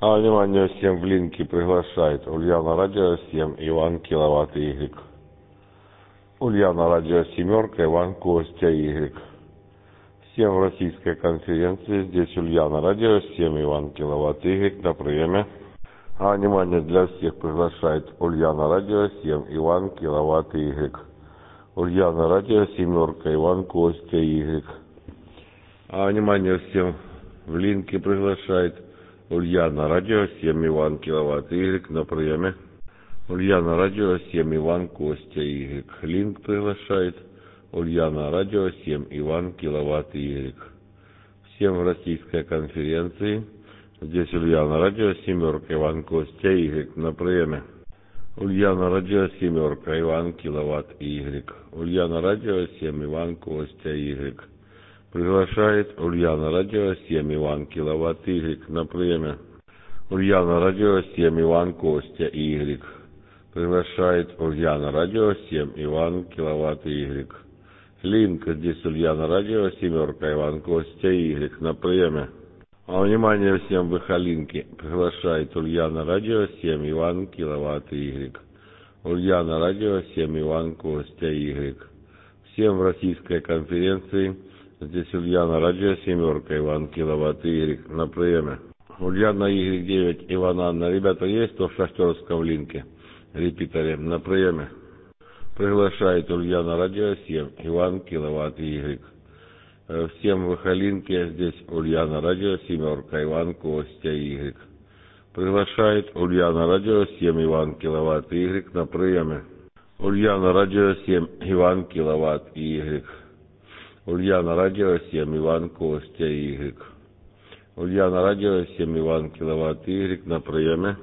Внимание всем в линке приглашает Ульяна Радио 7, Иван Киловатт Y. Ульяна Радио Семерка, Иван Костя Y. Всем в российской конференции, здесь Ульяна Радио 7, Иван Киловатт Y на приеме. Внимание для всех приглашает Ульяна Радио 7, Иван Киловатт Y. Ульяна Радио Семерка, Иван Костя Y. Внимание всем в линке приглашает Ульяна Радио 7, Иван Киловатт Y на приеме. Ульяна Радио 7, Иван Костя Y. Линк приглашает Ульяна Радио 7, Иван Киловатт Y. Всем в российской конференции. Здесь Ульяна Радио Семерка, Иван Костя Y на приеме. Ульяна Радио Семерка, Иван Киловатт Y. Ульяна Радио 7, Иван Костя Y. Приглашает Ульяна Радио 7, Иван Киловатт Y на приеме. Ульяна Радио 7, Иван Костя Y. Приглашает Ульяна Радио 7, Иван Киловатт Y. Линк здесь Ульяна Радио Семерка, Иван Костя Y на приеме. Внимание всем в линке приглашает Ульяна Радио 7, Иван Киловатт Y. Ульяна Радио 7, Иван Костя Y. Всем в российской конференции. Здесь Ульяна Радио Семерка, Иван Киловатт Y на приеме. Ульяна Y9, Иван Анна. Ребята, есть кто в шахтерском линке? Репитере на приеме. Приглашает Ульяна Радио 7, Иван Киловатт Y. Всем в линке. Здесь Ульяна Радио Семерка, Иван Костя Y. Приглашает Ульяна Радио 7, Иван Киловатт Y на приеме. Ульяна Радио 7, Иван Киловатт Y. Ульяна Радио 7, Иван Костя Y. Ульяна Радио 7, Иван Киловатт Y на приеме.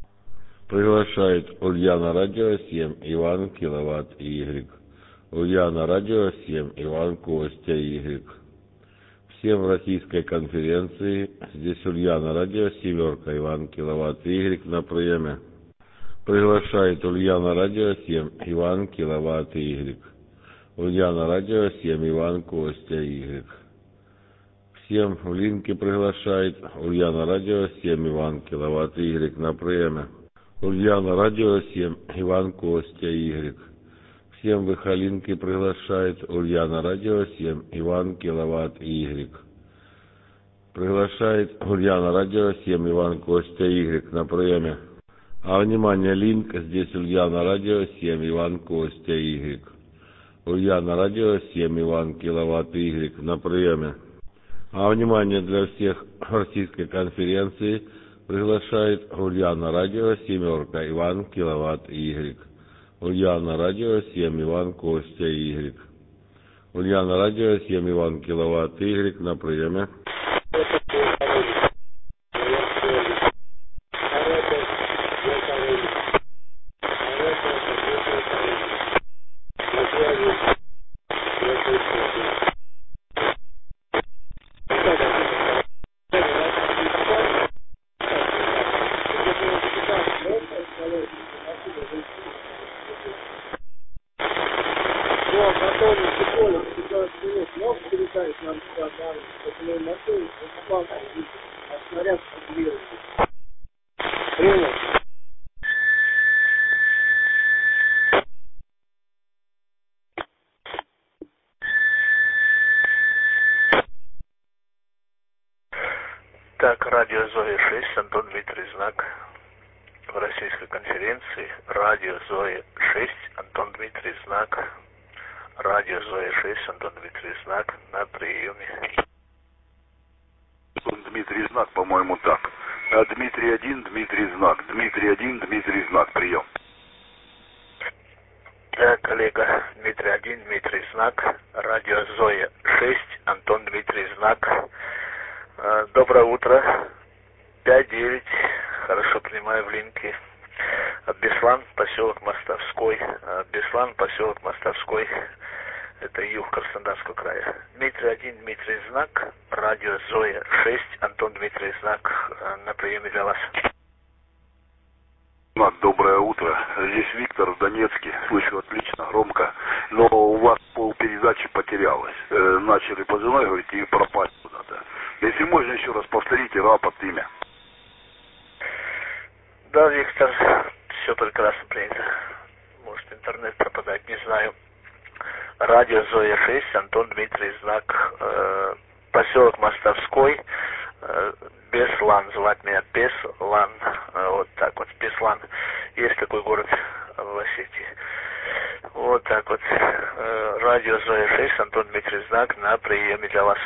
Приглашает Ульяна Радио 7, Иван Киловатт Y. Ульяна Радио 7, Иван Костя Y. Всем в российской конференции. Здесь Ульяна Радио Семерка, Иван Киловатт Y на приеме. Приглашает Ульяна Радио 7, Иван Киловатт Y. Ульяна Радио 7, Иван Костя Y. Всем в линке приглашает Ульяна Радио 7, Иван Киловатт Y на приеме. Ульяна Радио 7, Иван Костя Y. Всем в линке приглашает Ульяна Радио 7, Иван Киловатт Y. Приглашает Ульяна Радио 7, Иван Костя Y на приеме. Внимание, линк, здесь Ульяна Радио 7, Иван Костя Y. Ульяна Радио 7, Иван Киловатт Y на приеме. Внимание для всех российской конференции приглашает Ульяна Радио Семерка, Иван Киловатт Y. Ульяна Радио 7, Иван Костя Y. Ульяна Радио 7, Иван Киловатт Y на приеме. Так, радио Зоя 6, Антон Дмитрий Знак. В российской конференции радио Зоя 6, Антон Дмитрий Знак. Радио Зоя 6, Антон Дмитрий Знак на приеме. Антон Дмитрий Знак, по-моему, так. Дмитрий 1, Дмитрий Знак. Дмитрий 1, Дмитрий Знак, прием. Так, коллега, Дмитрий 1, Дмитрий Знак. Радио Зоя 6, Антон Дмитрий Знак. Доброе утро. 5-9. Хорошо принимаю в линке. Беслан, поселок Мостовской. Беслан, поселок Мостовской. Это юг Краснодарского края. Дмитрий 1, Дмитрий Знак. Радио Зоя 6, Антон Дмитрий Знак на приеме для вас. Доброе утро. Здесь Виктор в Донецке. Слышу отлично, громко. Но у вас полпередачи потерялось. Начали позывной говорить и пропали куда-то. Если можно еще раз повторите рапорт, имя. Да, Виктор, все прекрасно принято. Может, интернет пропадать, не знаю. Радио Зоя 6, Антон Дмитрий, знак, поселок Мостовской, Беслан, звать меня Беслан, вот так вот, Беслан. Есть такой город в Осетии. Вот так вот. Радио Зоя 6, Антон Дмитрий, знак на приеме для вас.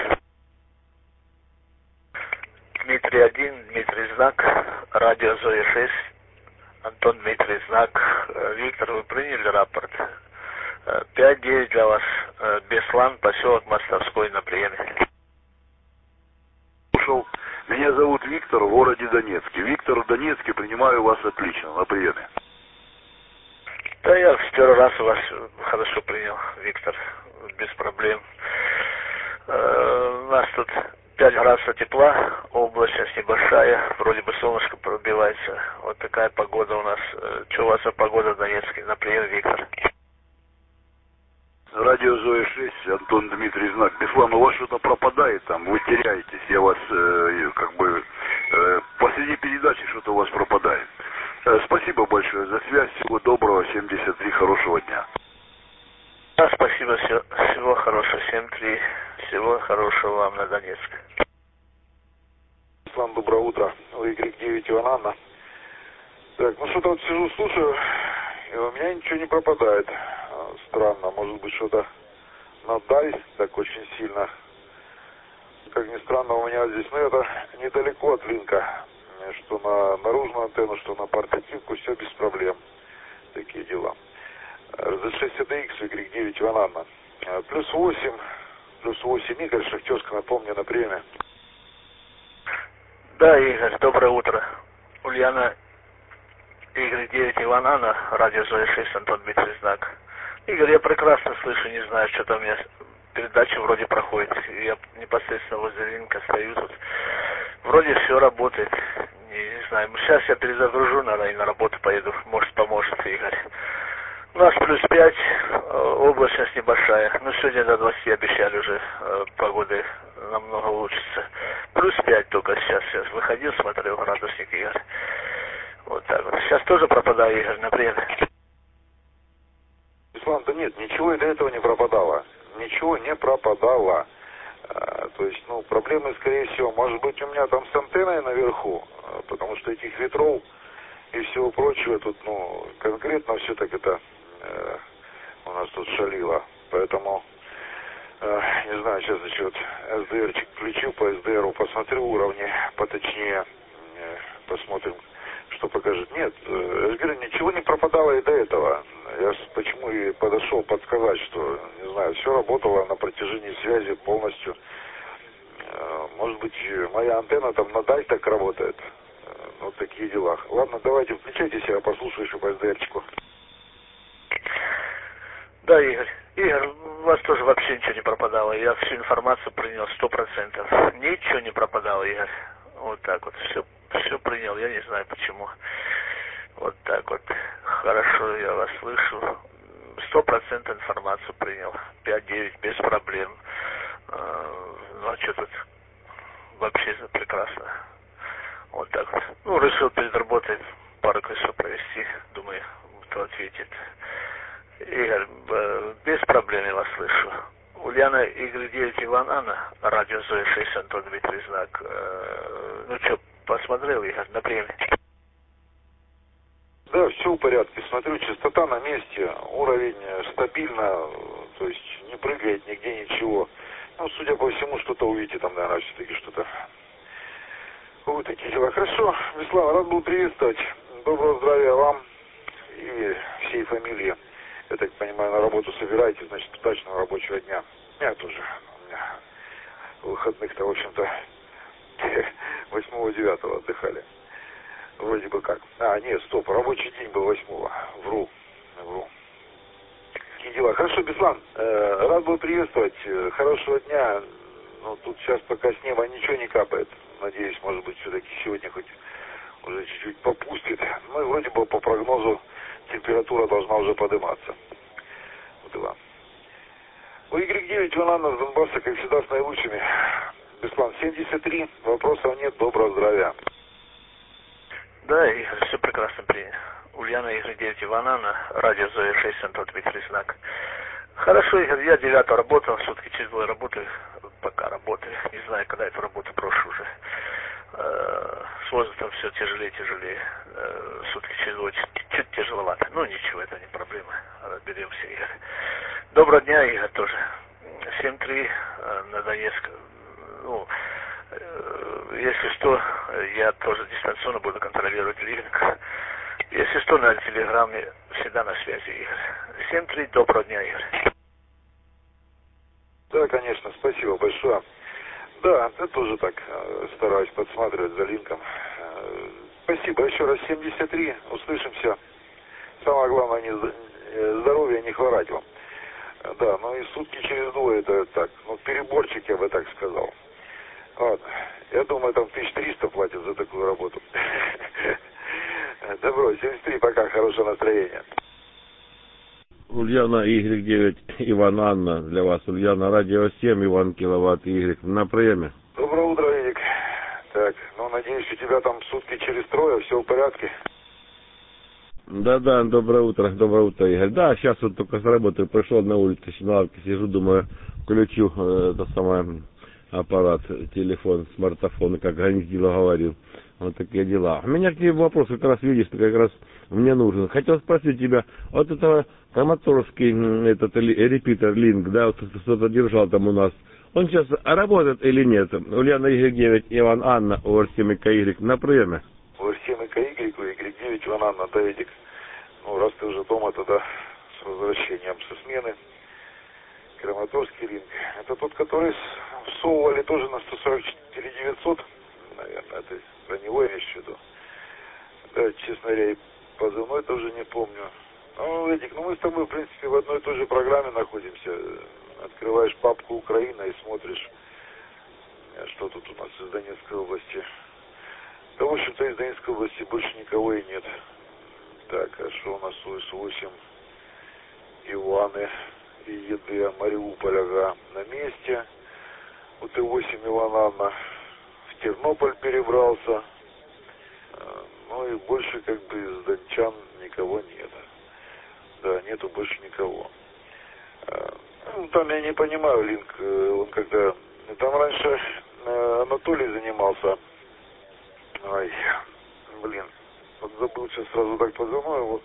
Дмитрий 1, Дмитрий, знак, радио Зоя 6, Антон Дмитрий, знак. Виктор, вы приняли рапорт? 5-9 для вас. Беслан, поселок Мостовской, на приеме. Ушел. Меня зовут Виктор, в городе Донецке. Виктор, в Донецке, принимаю вас отлично, на приеме. Да, я в первый раз у вас хорошо принял, Виктор, без проблем. У нас тут 5 градусов тепла, облачность небольшая, вроде бы солнышко пробивается. Вот такая погода у нас. Что у вас за погода в Донецке? На прием, Виктор. Радио Зоя 6, Антон Дмитрий, знак. Беслан, у вас что-то пропадает там, вы теряетесь, я вас посреди передачи что-то у вас пропадает. Спасибо большое за связь, всего доброго, 73, хорошего дня. Да, спасибо, всего хорошего, 7-3, всего хорошего вам на Донецк. Беслан, доброе утро, Y9 Иван Анна. Так, ну что-то вот сижу, слушаю, и у меня ничего не пропадает. Странно, может быть что-то надали так очень сильно. Как ни странно, у меня здесь, ну это недалеко от линка, что на наружную антенну, что на портативку, все без проблем. Такие дела. RZ6 CDX, Y9 Иван Анна. +8 Игорь, Шахтерск, напомню, на приеме. Да, Игорь, доброе утро. Ульяна, Y9 Иван Анна, радио Зоя 6, Антон Дмитрий, знак. Игорь, я прекрасно слышу, не знаю, что там у меня передача вроде проходит. Я непосредственно возле линка стою тут. Вроде все работает. Не знаю, сейчас я перезагружу, наверное, и на работу поеду. Может, поможет, Игорь. У нас +5, облачность небольшая. Ну, сегодня до 20 обещали уже, погоды намного улучшится. +5 только сейчас выходил, смотрел градусник, Игорь. Вот так вот. Сейчас тоже пропадаю, Игорь, на время. Беслан, да нет, ничего и до этого не пропадало. Ничего не пропадало. То есть, ну, проблемы, скорее всего, может быть, у меня там с антенной наверху, потому что этих ветров и всего прочего тут, ну, конкретно все так это у нас тут шалило. Поэтому, не знаю, сейчас еще вот SDR-чик включу, по SDR посмотрю уровни поточнее, посмотрим, что покажет. Нет, я же говорю, ничего не пропадало и до этого. Я почему и подошел подсказать, что, не знаю, все работало на протяжении связи полностью. Может быть, моя антенна там на даль так работает. Вот такие дела. Ладно, давайте включайтесь, я послушаю еще по SDR-чику. Да, Игорь. Игорь, у вас тоже вообще ничего не пропадало. Я всю информацию принял 100%. Ничего не пропадало, Игорь. Вот так вот. Все принял. Я не знаю почему. Вот так вот. Хорошо, я вас слышу. 100% информацию принял. 5-9, без проблем. Ну, а что тут? Вообще прекрасно. Вот так вот. Ну, решил перед работой пару кое-что провести. Думаю, кто ответит. Игорь, без проблем я вас слышу. Ульяна, Y9 Иван Анна, радио Зоя 6, Антон Дмитрий, знак. Ну что, посмотрел, Игорь, на время? Да, все в порядке. Смотрю, частота на месте, уровень стабильно, то есть не прыгает нигде ничего. Ну, судя по всему, что-то увидите там, наверное, все-таки что-то. Вот такие дела. Хорошо, Беслан, рад был приветствовать. Доброго здравия вам и всей фамилии. Я так понимаю, на работу собираетесь, значит, удачного рабочего дня. Я тоже. У меня выходных-то, в общем-то, 8-9 отдыхали. Вроде бы как. Нет, стоп, рабочий день был 8-го. Вру. Такие дела. Хорошо, Беслан, рад был приветствовать. Хорошего дня. Ну, тут сейчас пока с неба ничего не капает. Надеюсь, может быть, все-таки сегодня хоть уже чуть-чуть попустит. Ну и вроде бы по прогнозу температура должна уже подниматься. Вот дела. У Y9 Иван Анна с Донбасса, как всегда, с наилучшими. Беслан, 73, вопросов нет, доброго здравия. Да, Игорь, все прекрасно принято. Ульяна, Игорь 9, Иван Анна, радио Зоя 6, Антон Дмитрий Знак. Хорошо, Игорь, я 9 работал, сутки через двое работаю, пока работаю. Не знаю, когда эту работу брошу уже. С возрастом все тяжелее, тяжелее. Сутки через двое чуть тяжеловато. Ну ничего, это не проблема. Разберемся, Игорь. Доброго дня, Игорь, тоже. 7-3 на Донецк. Ну, если что, я тоже дистанционно буду контролировать линк. Если что, на телеграме всегда на связи, Игорь. 7-3, доброго дня, Игорь. Да, конечно, спасибо большое. Да, я тоже так стараюсь подсматривать за линком. Спасибо еще раз. 73, услышимся. Самое главное, здоровья, не хворать вам. Да, ну и сутки через двое, это так, ну переборчик, я бы так сказал. Ладно, я думаю, там 1300 платят за такую работу. Добро, 73, пока, хорошего настроения. Ульяна, Y9, Иван Анна, для вас. Ульяна, радио 7, Иван Киловатт, Y, на приеме. Доброе утро, Эдик. Так, ну, надеюсь, у тебя там сутки через трое, все в порядке? Да, доброе утро, Игорь. Да, сейчас вот только с работы пришел, на улице, на лавке сижу, думаю, включу это самое аппарат, телефон, смартфон, как Гнездило говорил. Вот такие дела. У меня к тебе вопрос, как раз видишь, ты как раз мне нужен. Хотел спросить тебя, вот это Краматорский, этот репитер линк, да, вот что-то держал там у нас. Он сейчас работает или нет? Ульяна, Y9, Иван Анна, ОР7 КY на приеме. ОР7 КY, Y9, Иван Анна, да, Эдик. Ну, раз ты уже дома, тогда с возвращением со смены. Краматорский линк. Это тот, который всовывали тоже на 144 900. Наверное, это про него я имею в виду. Да, честно говоря, и позывной тоже не помню. Ну, Эдик, ну мы с тобой, в принципе, в одной и той же программе находимся. Открываешь папку Украина и смотришь, что тут у нас из Донецкой области. Да, в общем-то, из Донецкой области больше никого и нет. Так, а что у нас УС-8? Иваны и ЕД Мариуполь, ага, на месте. УТ-8 Иван Анна в Тернополь перебрался. Ну и больше как бы из дончан никого нет. Да, нету больше никого. Ну, там я не понимаю, линк, он когда... Там раньше Анатолий занимался. Ой, блин, вот забыл сейчас сразу так позывной. Вот.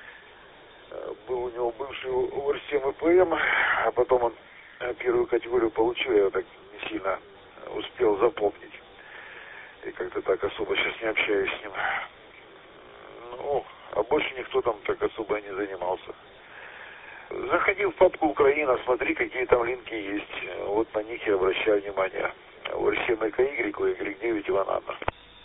Был у него бывший ОР7 ИПМ, а потом он первую категорию получил, я так не сильно успел запомнить. И как-то так особо сейчас не общаюсь с ним. Ну, а больше никто там так особо не занимался. Заходи в папку Украина, смотри, какие там линки есть. Вот на них я обращаю внимание. ОР7 КY, Y9, Иван Анна.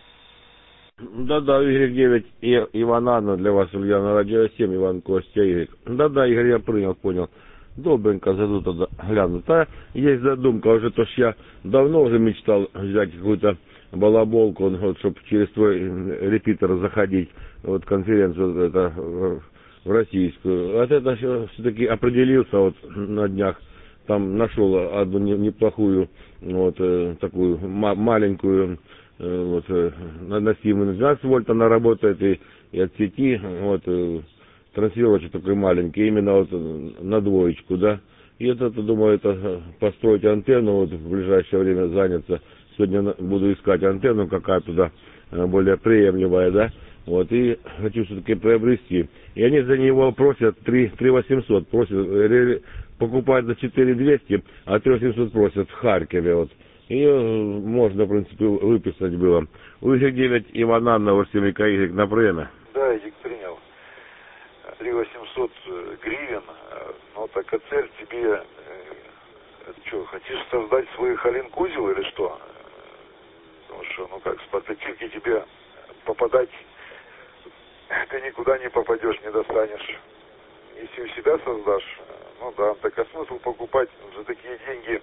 Да, Y9 и Иван Анна, для вас, Ульяна, радио 7, Иван Костя, Y. Да, Игорь, я понял. Добренько зайду тогда, гляну. Да, есть задумка, уже то, что я давно уже мечтал взять какую-то балаболку, вот, чтобы через твой репитер заходить, вот конференцию это, в российскую. От этого все-таки определился вот на днях, там нашел одну неплохую, вот такую маленькую, вот, носимую 12 вольт она работает и от сети, вот, транслировочек такой маленький, именно вот на двоечку, да. И это, думаю, это построить антенну, вот в ближайшее время заняться. Сегодня буду искать антенну, какая туда более приемлемая, да. Вот, и хочу все-таки приобрести. И они за него просят 3 800, просят, покупать за 4 200, а 3 800 просят в Харькове, вот. И можно, в принципе, выписать было. У Y9 Иван Анна, ОР7 КY на приеме. Да, Эдик принял. 3 800 гривен, ну так, а цель тебе, что, хочешь создать свой халин-кузел или что? Потому что, ну как, с портативки тебе попадать, ты никуда не попадешь, не достанешь. Если у себя создашь, ну да, так а смысл покупать за такие деньги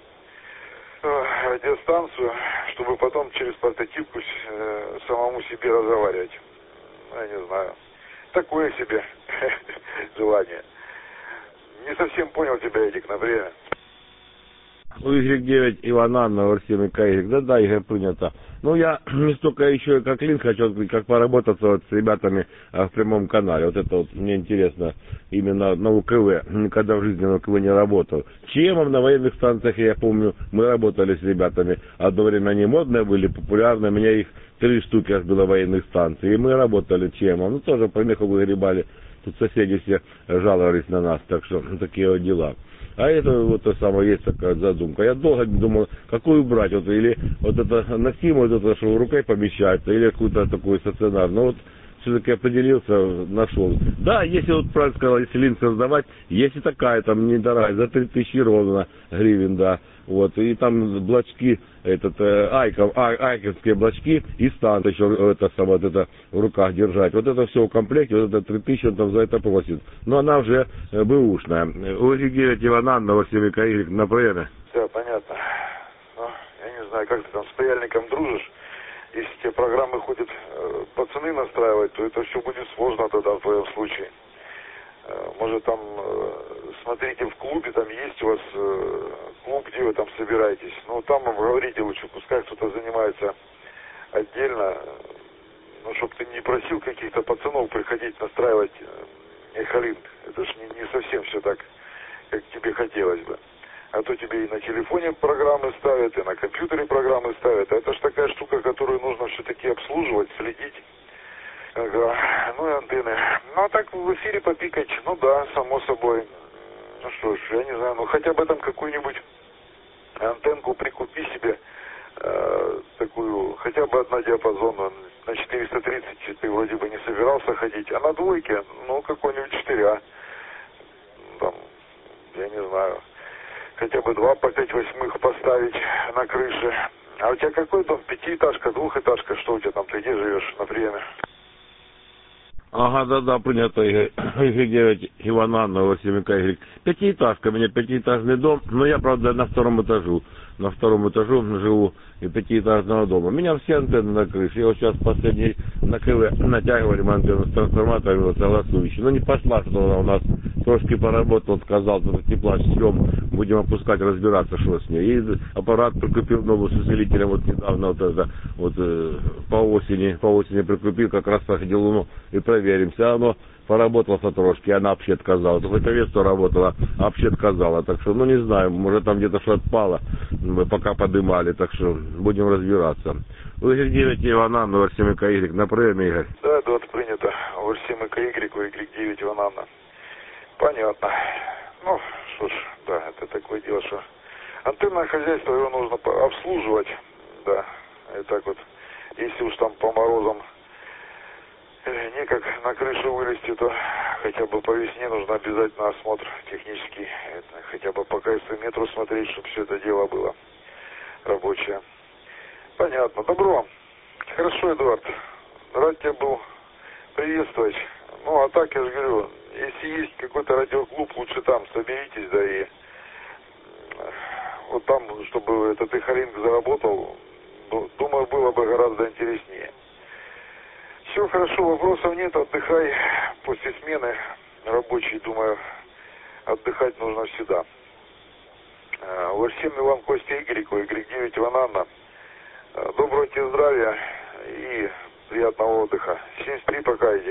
радиостанцию, чтобы потом через портативку самому себе разговаривать? Ну, я не знаю. Такое себе желание. Не совсем понял тебя, Эдик, на время. У Y9 Иван Анна, ОР7 КY. Да, Игорь, принято. Ну, я не столько еще как Лин хочу открыть, как поработаться вот с ребятами в прямом канале. Вот это вот мне интересно именно на УКВ. Никогда в жизни на УКВ не работал. ЧМом на военных станциях, я помню, мы работали с ребятами. Одно время они модные были, популярные. У меня их 3 штуки аж было военных станций. И мы работали ЧМом. Ну, тоже по меху выгребали. Тут соседи все жаловались на нас. Так что такие вот дела. А это вот то самое, есть такая задумка. Я долго думал, какую брать, вот, или вот это носимое, вот это, что в рукой помещается, или какую-то такую стационарную. Но вот все-таки определился, нашел. Да, если вот правильно сказал, если линз создавать, есть и такая, там недорогая, за 3000 ровно гривен, да. Вот, и там блочки, айковские блочки и стант еще это самое, вот это в руках держать. Вот это все в комплекте, вот это 3000 он там за это просит. Но она уже бэушная. У Игоря Ивананна, Василий Каирик на приеме. Да, понятно. Ну, я не знаю, как ты там с паяльником дружишь. Если тебе программы ходят пацаны настраивать, то это все будет сложно тогда в твоем случае. Может там, смотрите, в клубе там есть у вас клуб, где вы там собираетесь. Ну, там говорите лучше, пускай кто-то занимается отдельно. Ну, чтобы ты не просил каких-то пацанов приходить настраивать эхолинк. Это ж не совсем все так, как тебе хотелось бы. А то тебе и на телефоне программы ставят, и на компьютере программы ставят. Это ж такая штука, которую нужно все-таки обслуживать, следить. Ну и антенны. Ну а так в эфире попикать, ну да, само собой. Ну что ж, я не знаю, ну хотя бы там какую-нибудь антенку прикупи себе, такую, хотя бы однодиапазонную. На 430 ты вроде бы не собирался ходить, а на двойке, ну какой-нибудь 4А. Там, я не знаю, хотя бы 2 по 5/8 поставить на крыше. А у тебя какой дом? 5-этажка, 2-этажка? Что у тебя там? Ты где живешь на приеме? Ага, да, принято, Игорь 9 Ивананна, Семенка Игорь. 5-этажка, у меня 5-этажный дом, но я, правда, на 2-м этажу. На 2-м этажу живу и 5-этажного дома. У меня все антенны на крыше. Я вот сейчас последний на КВ натягивали антенну с трансформатором согласующий. Но не пошла, что она у нас трошки поработал, сказал, что тепла съем, будем опускать, разбираться, что с ней. И аппарат прикупил новый с усилителем, вот недавно вот это, вот по осени прикупил, как раз проходил луну и проверим. Все равно поработала трошки, она вообще отказала. Только это вес, что работала, а вообще отказала. Так что, ну не знаю, может там где-то что отпало, мы пока подымали, так что будем разбираться. Игорь 9 Ивананна, Василий Каирик, на приеме, Игорь. Да, вот принято. Василий Каирик, Игорь 9 Ивананна. Понятно. Ну, что ж, да, это такое дело, что антенное хозяйство, его нужно обслуживать, да, и так вот, если уж там по морозам некак на крышу вылезти, то хотя бы по весне нужно обязательно осмотр технический, это, хотя бы по КС-метру смотреть, чтобы все это дело было рабочее. Понятно, добро. Хорошо, Эдуард, рад тебя был приветствовать. Ну, а так, я же говорю, если есть какой-то радиоклуб, лучше там соберитесь, да, и вот там, чтобы этот эхолинк заработал, думаю, было бы гораздо интереснее. Все хорошо, вопросов нет, отдыхай после смены рабочей, думаю, отдыхать нужно всегда. Всем вам, Костя Игорь 9 Ивананна. Доброго тебе здравия и приятного отдыха. 73 пока, Эдик.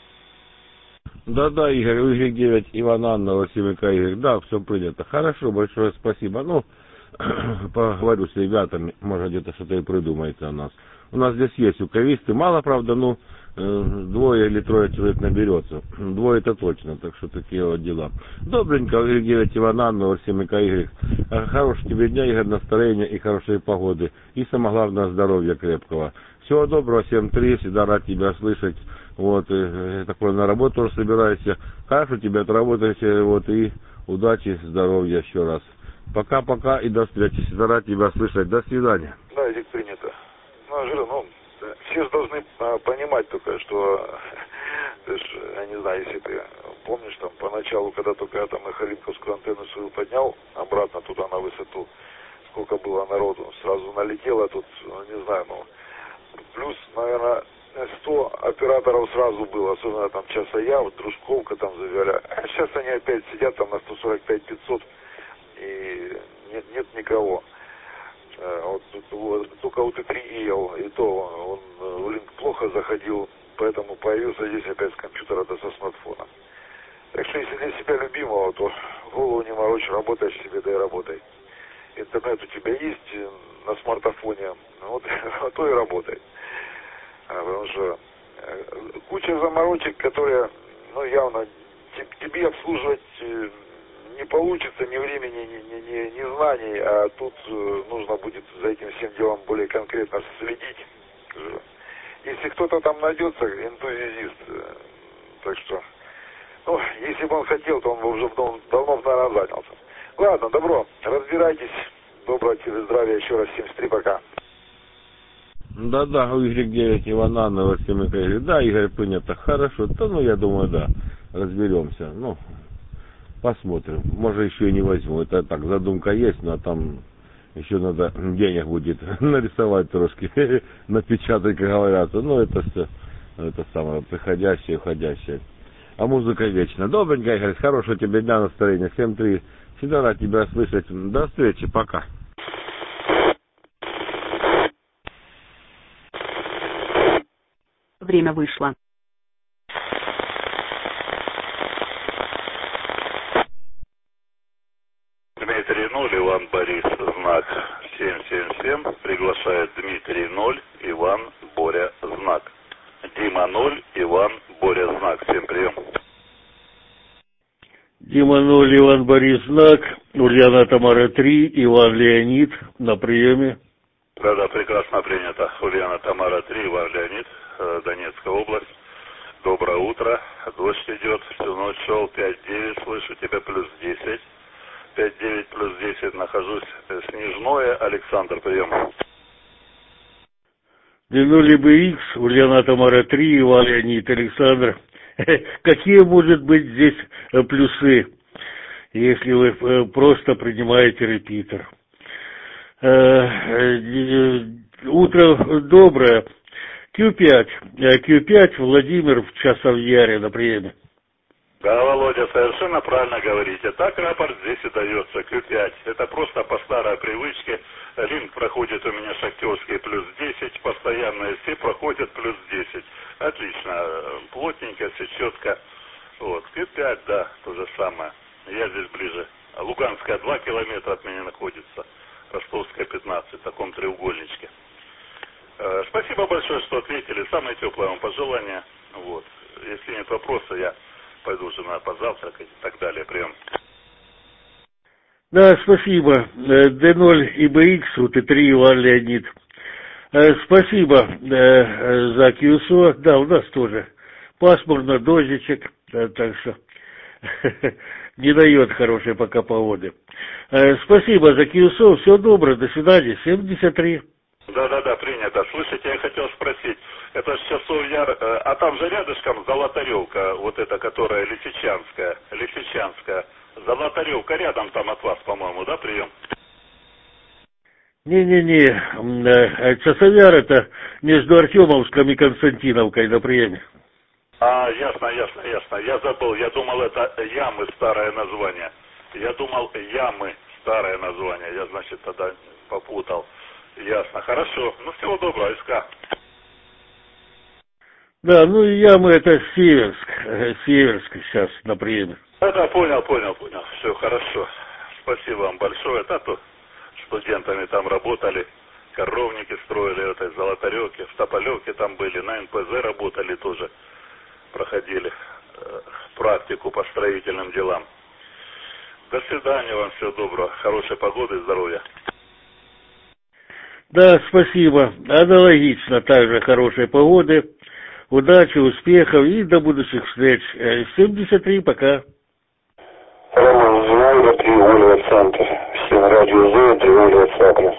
Да, Игорь, Игорь 9 Ивананна, Василий Каирик. Да, все принято. Хорошо, большое спасибо. Ну, поговорю с ребятами, может где-то что-то и придумается у нас. У нас здесь есть УКВисты, мало, правда, ну, 2 или 3 человек наберется. 2 это точно, так что такие вот дела. Добренько, Игорь 9 Ивананна, Василий Каирик. Хорошего тебе дня, Игорь, настроения и хорошей погоды. И самое главное, здоровья крепкого. Всего доброго, 7-3, всегда рад тебя слышать. Вот, такой на работу тоже собираешься. Хорошо тебе отработаете, вот, и удачи, здоровья еще раз. Пока-пока и до встречи. Всегда рад тебя слышать. До свидания. Да, Эдик, принято. Ну, все же должны понимать только, что, ты ж, я не знаю, если ты помнишь, там, поначалу, когда только я там эхолинковскую антенну свою поднял, обратно туда на высоту, сколько было народу, сразу налетело тут, не знаю, ну, плюс, наверное, 100 операторов сразу было, особенно там Часая, вот Дружковка там завели. А сейчас они опять сидят там на 145-500 и нет никого. Вот вот, только УТ3 ел, и то он в линк плохо заходил, поэтому появился здесь опять с компьютера, да со смартфона. Так что если для себя любимого, то голову не морочь, работаешь себе, да и работай. Интернет у тебя есть на смартфоне, вот то и работай. Потому что куча заморочек, которые, ну, явно тебе обслуживать не получится ни времени, ни знаний, а тут нужно будет за этим всем делом более конкретно следить. Если кто-то там найдется, энтузиаст, так что, ну, если бы он хотел, то он бы уже давно, наверное, занялся. Ладно, добро, разбирайтесь. Доброго тебе здравия еще раз, 73, пока. Да-да, у Y9 Ивананова, Игорь. Да, Игорь, понятно, хорошо. Да, ну, я думаю, да, разберемся. Ну, посмотрим. Может, еще и не возьму. Это так, задумка есть, но там еще надо денег будет нарисовать трошки, напечатать, как говорят. Ну, это все, это самое, приходящее, уходящее. А музыка вечна. Добренько, Игорь, хорошего тебе дня, настроения. 7-3. Всегда рад тебя слышать. До встречи, пока. Время вышло. Дмитрий 0, Иван Борис, знак 777. Приглашает Дмитрий 0, Иван Боря, знак. Дима 0, Иван Боря, знак. Всем прием. Дима 0, Иван Борис, знак. Ульяна Тамара 3, Иван Леонид на приеме. Да, прекрасно принято. Ульяна Тамара 3, Иван Леонид, Донецкая область. Доброе утро. Дождь идет, всю ночь шел, 5-9, слышу тебя, плюс 10. 5-9 плюс 10, нахожусь. Снежное, Александр, прием. Двинули бы X, Ульяна Тамара 3, Иван Леонид, Александр. Какие может быть здесь плюсы, если вы просто принимаете репитер? Утро доброе. Q5, Владимир в Часовьяре на приеме. Да, Володя, совершенно правильно говорите. Так рапорт здесь и дается, Q5. Это просто по старой привычке. Линк проходит у меня шахтерский плюс 10, постоянные все проходят плюс 10. Отлично, плотненько, все четко. Вот, Q5, да, то же самое. Я здесь ближе. Луганская 2 километра от меня находится. Ростовская 15, в таком треугольничке. Спасибо большое, что ответили. Самое теплое вам пожелание. Вот. Если нет вопроса, я пойду уже надо позавтракать и так далее. Прием. Да, спасибо. D0 ИБХ, УТ3 Иван Леонид. Спасибо за QSO. Да, у нас тоже пасмурно, дождичек, так что не дает хорошей пока погоды. Спасибо за QSO. Всего доброго, до свидания. 73. Да, принято. Слышите, я хотел спросить, это же Часовьяр, а там же рядышком Золотаревка, вот эта, которая Лисичанская. Золотаревка рядом там от вас, по-моему, да, прием? Не. Часовьяр это между Артемовском и Константиновкой на приеме. Ясно. Я забыл, я думал, это Ямы старое название. Я значит, тогда попутал. Ясно, хорошо. Ну, всего доброго, СК. Да, ну и Ямы это Северск сейчас на приеме. Да, понял. Все хорошо. Спасибо вам большое. Да, то студентами там работали, коровники строили в этой Золотаревке, в Тополевке там были, на НПЗ работали тоже, проходили практику по строительным делам. До свидания вам, всего доброго, хорошей погоды, здоровья. Да, спасибо. Аналогично, также хорошей погоды, удачи, успехов и до будущих встреч. 73, пока. Роман Зинаида, 3 Ольга, центр. Всем радио Зоя, 3 Ольга, Цапля.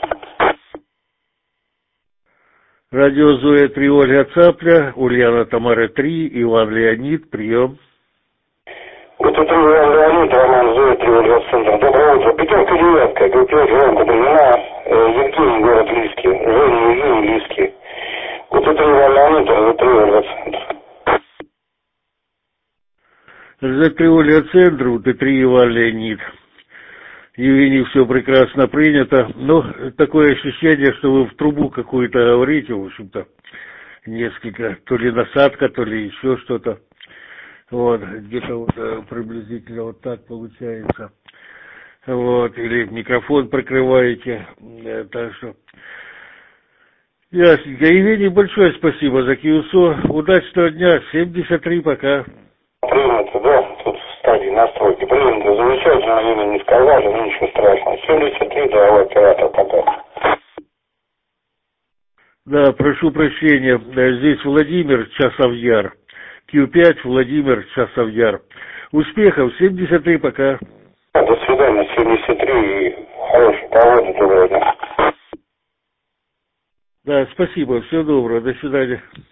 Радио Зоя, 3 Ольга, Цапля. Ульяна Тамара 3, Иван Леонид, прием. Вот это Иван Леонид, Роман Зоя, 3 Ольга, центр. Доброе утро. Пятерка, девятка, Г5, Ромка, Дрина, Евгений, город Лиски. Женя, Евгений, Лиски. Вот это Иван Леонид, это 3 Ольга, центр. За 3 Ольга, центр, УТ3 Иван Леонид. Евгений, все прекрасно принято. Но такое ощущение, что вы в трубу какую-то говорите, в общем-то, несколько, то ли насадка, то ли еще что-то. Вот, где-то вот приблизительно вот так получается. Вот, или микрофон прикрываете. Так что, ясненько. Евгений, большое спасибо за QSO. Удачного дня. 73, пока. Принято, да, тут в стадии настройки. Принято, замечательно, имя не сказали, но ничего страшного. 73, да, оператор, пока. Да, прошу прощения. Здесь Владимир, Часов-Яр. Q5, Владимир, Часов-Яр. Успехов, 73, пока. До свидания, 73 и хорошей погоды, доброго дня. Да, спасибо, всего доброго, до свидания.